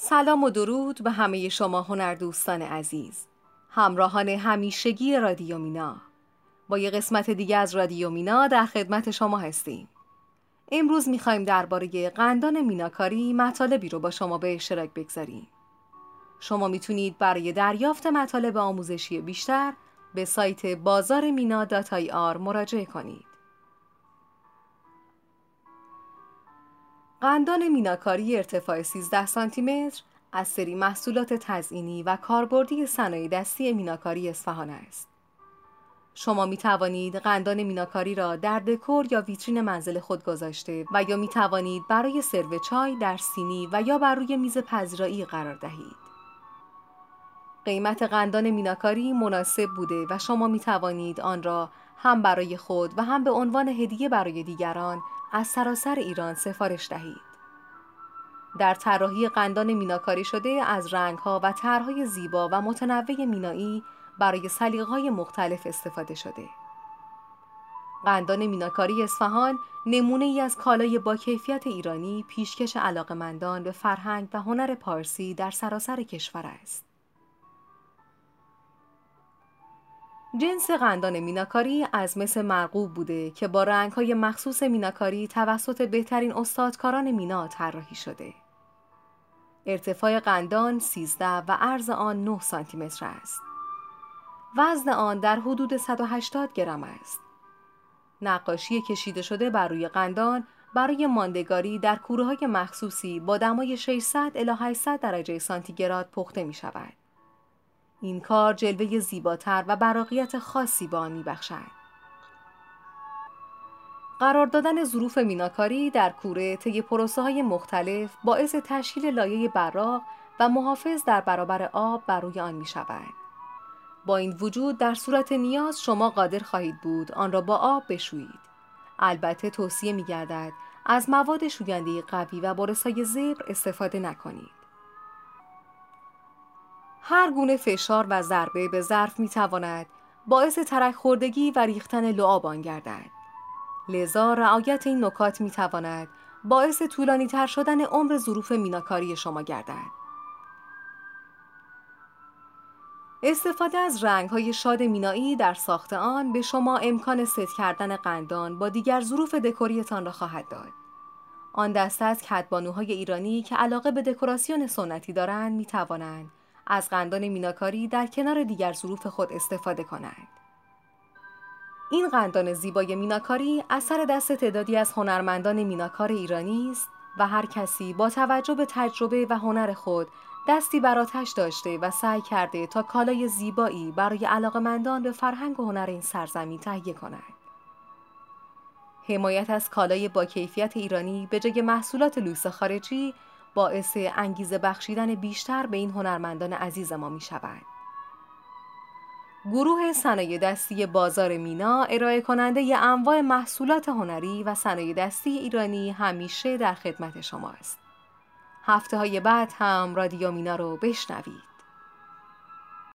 سلام و درود به همه شما هنردوستان عزیز، همراهان همیشگی رادیو مینا. با یه قسمت دیگه از رادیو مینا در خدمت شما هستیم. امروز میخوایم درباره قندان میناکاری مطالبی رو با شما به اشتراک بگذاریم. شما میتونید برای دریافت مطالب آموزشی بیشتر به سایت bazarmina.ir مراجعه کنید. قندان میناکاری ارتفاع 13 سانتی متر از سری محصولات تزئینی و کاربردی صنایع دستی میناکاری اصفهان است. شما می توانید قندان میناکاری را در دکور یا ویترین منزل خود گذاشته و یا می توانید برای سرو چای در سینی و یا بر روی میز پذیرایی قرار دهید. قیمت قندان میناکاری مناسب بوده و شما می توانید آن را هم برای خود و هم به عنوان هدیه برای دیگران از سراسر ایران سفارش دهید. در طراحی قندان میناکاری شده از رنگ‌ها و طرح‌های زیبا و متنوع مینایی برای سلیقه‌های مختلف استفاده شده. قندان میناکاری اصفهان نمونه‌ای از کالای با کیفیت ایرانی پیشکش علاقه‌مندان به فرهنگ و هنر پارسی در سراسر کشور است. جنس قندان میناکاری از مس مرغوب بوده که با رنگ‌های مخصوص میناکاری توسط بهترین استادکاران مینا طراحی شده. ارتفاع قندان 13 و عرض آن 9 سانتی متر است. وزن آن در حدود 180 گرم است. نقاشی کشیده شده بر روی قندان برای ماندگاری در کوره‌های مخصوصی با دمای 600 الی 800 درجه سانتیگراد پخته می شود. این کار جلوه زیباتر و براقیت خاصی به آن می‌بخشد. قرار دادن ظروف میناکاری در کوره طی پروسه‌های مختلف باعث تشکیل لایه براق و محافظ در برابر آب بر روی آن می‌شود. با این وجود در صورت نیاز شما قادر خواهید بود آن را با آب بشویید. البته توصیه می‌گردد از مواد شوینده قوی و برس‌های زبر استفاده نکنید. هر گونه فشار و ضربه به ظرف می‌تواند باعث ترک خوردگی و ریختن لعاب آن گردد. لذا رعایت این نکات می‌تواند باعث طولانی‌تر شدن عمر ظروف میناکاری شما گردد. استفاده از رنگ‌های شاد مینایی در ساخت آن به شما امکان ست کردن قندان با دیگر ظروف دکوریتان را خواهد داد. آن دسته از کدبانوهای ایرانی که علاقه به دکوراسیون سنتی دارند می‌توانند از قندان میناکاری در کنار دیگر ظروف خود استفاده کنند. این قندان زیبای میناکاری اثر دست تعدادی از هنرمندان میناکار ایرانی است و هر کسی با توجه به تجربه و هنر خود دستی بر آتش داشته و سعی کرده تا کالای زیبایی برای علاقه‌مندان به فرهنگ و هنر این سرزمین تهیه کند. حمایت از کالای با کیفیت ایرانی به جای محصولات لوکس خارجی باعث انگیزه بخشیدن بیشتر به این هنرمندان عزیز ما می شود. گروه صنایع دستی بازار مینا ارائه کننده ی انواع محصولات هنری و صنایع دستی ایرانی همیشه در خدمت شما است. هفته‌های بعد هم رادیو مینا رو بشنوید.